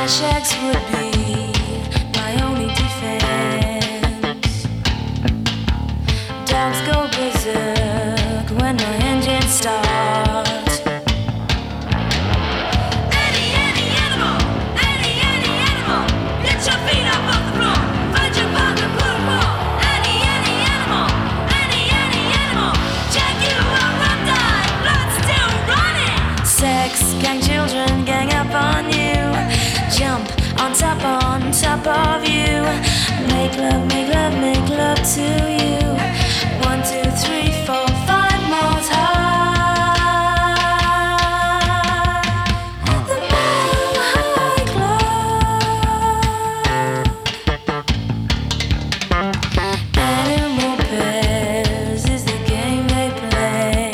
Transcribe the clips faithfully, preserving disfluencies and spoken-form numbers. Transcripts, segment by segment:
Shacks would be my only defense. Dogs go berserk when my engine starts. Any, any animal, any, any animal, get your feet up off the floor, find your partner, put 'em on. Any, any animal, any, any animal, check you out, run, die, blood still running. Sex, gang children, gang up on you. Jump on top, on top of you. Make love, make love, make love to you. One, two, three, four, five more times. At the Mile High Club. Animal pairs is the game they play.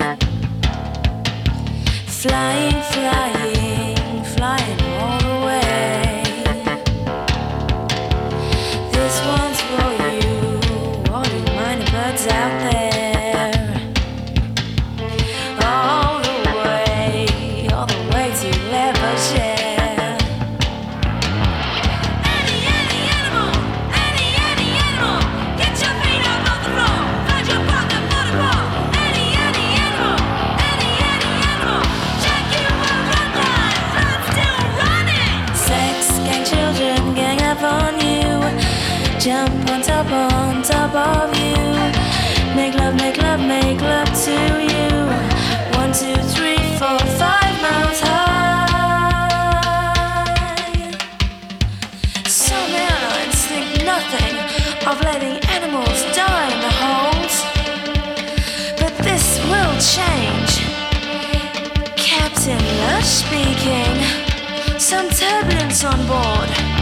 Flying, flying, flying all the way. This one's for you, all you minor birds out there. All the way, all the way to Levershare. Any, any animal, any, any animal, get your feet up off the floor, find your partner, put 'em on. Any, any animal, any, any animal, check you out, run, die, blood still running. Sex, gang children, gang up on you. Jump on top, on top of you. Make love, make love, make love to you. One, two, three, four, five miles high. Some airlines think nothing of letting animals die in the holds, but this will change. Captain Lush speaking. Some turbulence on board.